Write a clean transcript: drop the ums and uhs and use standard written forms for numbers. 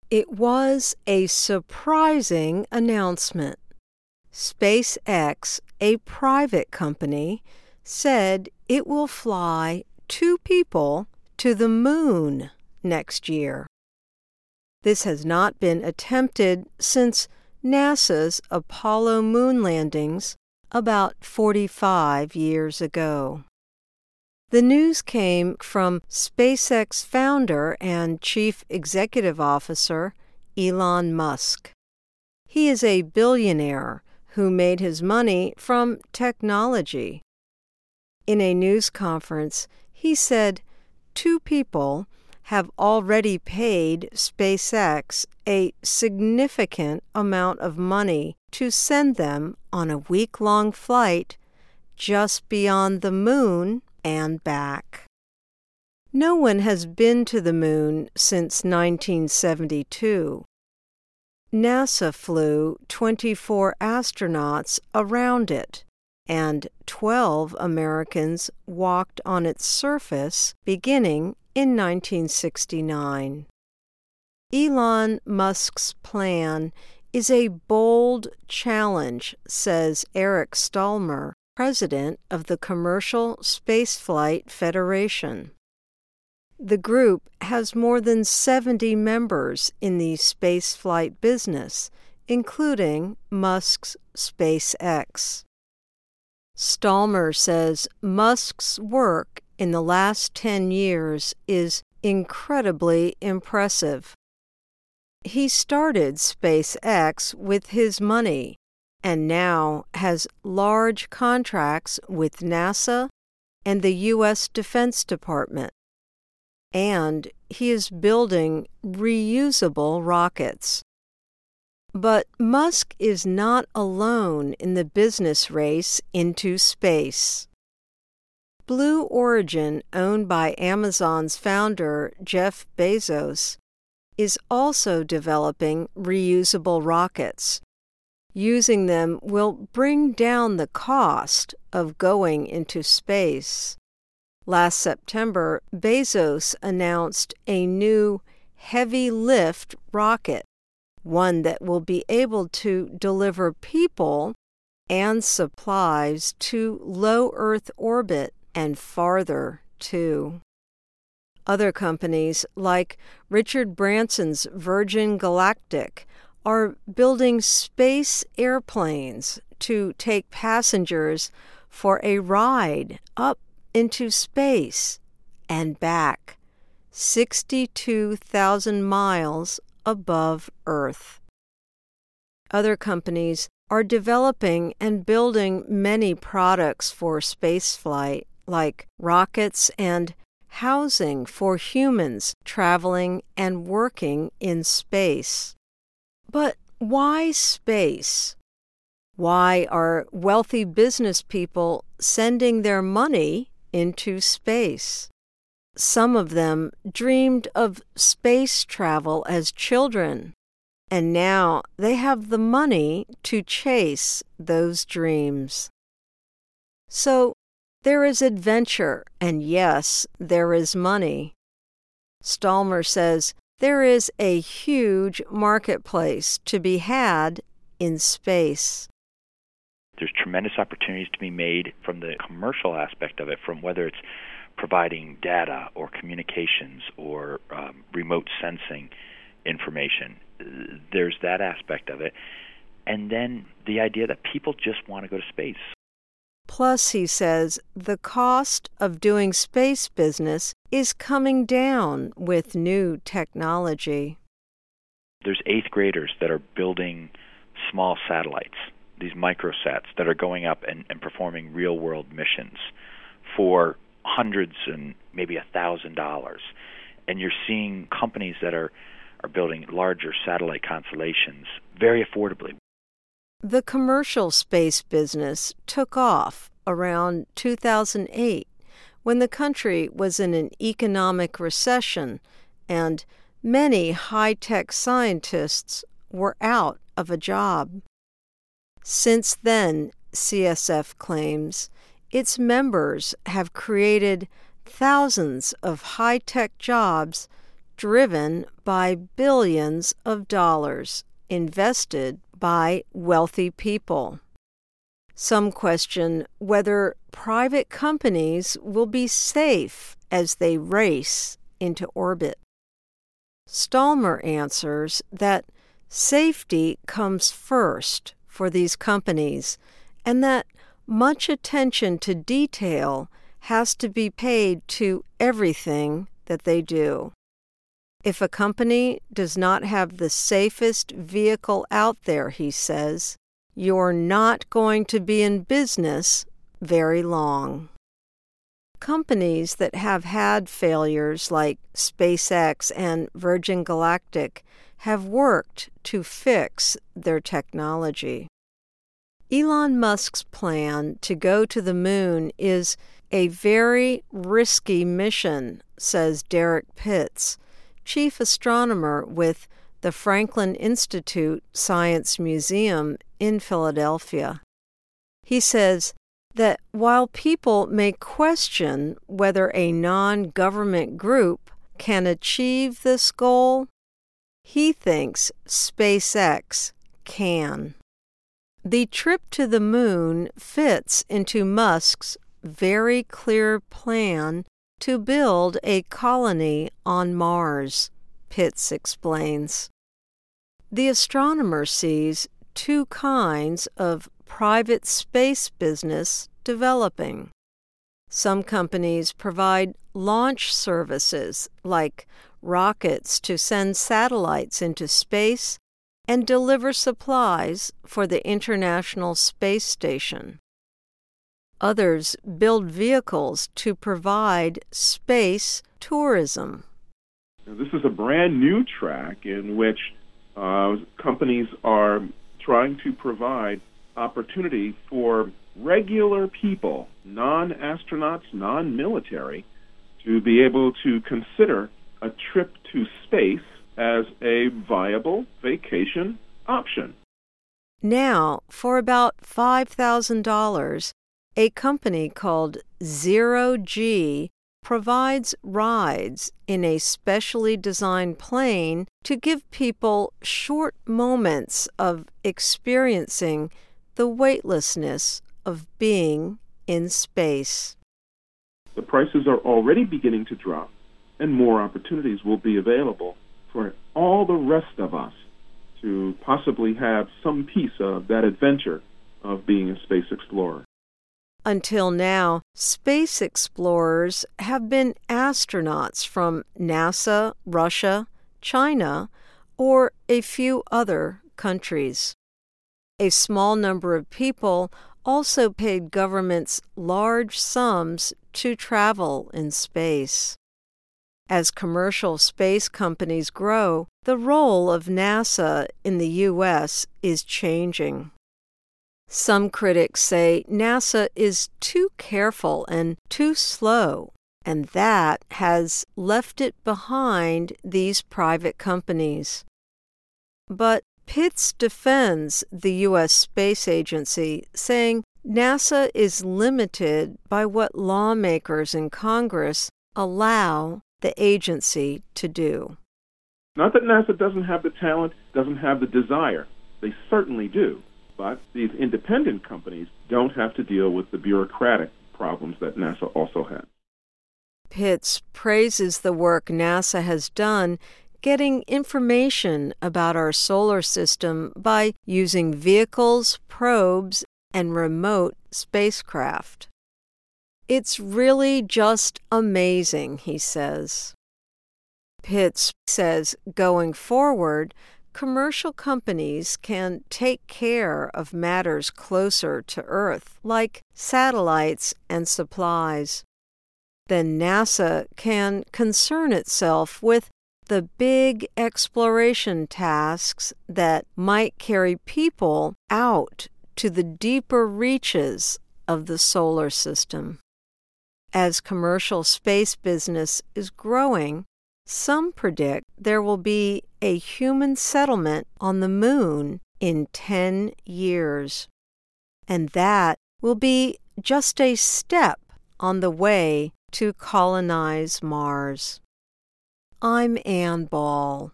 It was a surprising announcement. SpaceX, a private company, said it will fly 2 people to the moon next year. This has not been attempted since NASA's Apollo moon landings about 45 years ago. The news came from SpaceX founder and chief executive officer Elon Musk. He is a billionaire who made his money from technology. In a news conference, he said 2 people have already paid SpaceX a significant amount of money to send them on a week-long flight just beyond the moon and back. No one has been to the moon since 1972. NASA flew 24 astronauts around it, and 12 Americans walked on its surface beginning in 1969. Elon Musk's plan is a bold challenge, says Eric Stallmer, president of the Commercial Spaceflight Federation. The group has more than 70 members in the spaceflight business, including Musk's SpaceX. Stallmer says Musk's work in the last 10 years is incredibly impressive. He started SpaceX with his money and now has large contracts with NASA and the U.S. Defense Department. And he is building reusable rockets. But Musk is not alone in the business race into space. Blue Origin, owned by Amazon's founder Jeff Bezos, is also developing reusable rockets. Using them will bring down the cost of going into space. Last September, Bezos announced a new heavy-lift rocket, one that will be able to deliver people and supplies to low Earth orbit and farther, too. Other companies, like Richard Branson's Virgin Galactic, are building space airplanes to take passengers for a ride up into space and back, 62,000 miles above Earth. Other companies are developing and building many products for spaceflight, like rockets and housing for humans traveling and working in space. But why space? Why are wealthy business people sending their money into space? Some of them dreamed of space travel as children, and now they have the money to chase those dreams. So there is adventure, and yes, there is money. Stallmer says there is a huge marketplace to be had in space. There's tremendous opportunities to be made from the commercial aspect of it, from whether it's providing data or communications or remote sensing information. There's that aspect of it. And then the idea that people just want to go to space. Plus, he says, the cost of doing space business is coming down with new technology. There's 8th graders that are building small satellites, these microsats that are going up and performing real-world missions for hundreds and maybe $1,000. And you're seeing companies that are building larger satellite constellations very affordably. The commercial space business took off around 2008 when the country was in an economic recession and many high-tech scientists were out of a job. Since then, CSF claims, its members have created thousands of high-tech jobs driven by billions of dollars invested by wealthy people. Some question whether private companies will be safe as they race into orbit. Stallmer answers that safety comes first for these companies and that much attention to detail has to be paid to everything that they do. If a company does not have the safest vehicle out there, he says, you're not going to be in business very long. Companies that have had failures like SpaceX and Virgin Galactic have worked to fix their technology. Elon Musk's plan to go to the moon is a very risky mission, says Derek Pitts, chief astronomer with the Franklin Institute Science Museum in Philadelphia. He says that while people may question whether a non-government group can achieve this goal, he thinks SpaceX can. The trip to the moon fits into Musk's very clear plan to build a colony on Mars, Pitts explains. The astronomer sees two kinds of private space business developing. Some companies provide launch services like rockets to send satellites into space and deliver supplies for the International Space Station. Others build vehicles to provide space tourism. This is a brand new track in which companies are trying to provide opportunity for regular people, non-astronauts, non-military, to be able to consider a trip to space as a viable vacation option. Now, for about $5,000, a company called Zero G provides rides in a specially designed plane to give people short moments of experiencing the weightlessness of being in space. The prices are already beginning to drop, and more opportunities will be available for all the rest of us to possibly have some piece of that adventure of being a space explorer. Until now, space explorers have been astronauts from NASA, Russia, China, or a few other countries. A small number of people also paid governments large sums to travel in space. As commercial space companies grow, the role of NASA in the U.S. is changing. Some critics say NASA is too careful and too slow, and that has left it behind these private companies. But Pitts defends the U.S. Space Agency, saying NASA is limited by what lawmakers in Congress allow the agency to do. Not that NASA doesn't have the talent, doesn't have the desire. They certainly do. But these independent companies don't have to deal with the bureaucratic problems that NASA also has. Pitts praises the work NASA has done getting information about our solar system by using vehicles, probes, and remote spacecraft. It's really just amazing, he says. Pitts says going forward, commercial companies can take care of matters closer to Earth, like satellites and supplies. Then NASA can concern itself with the big exploration tasks that might carry people out to the deeper reaches of the solar system. As commercial space business is growing, some predict there will be a human settlement on the moon in 10 years. And that will be just a step on the way to colonize Mars. I'm Ann Ball.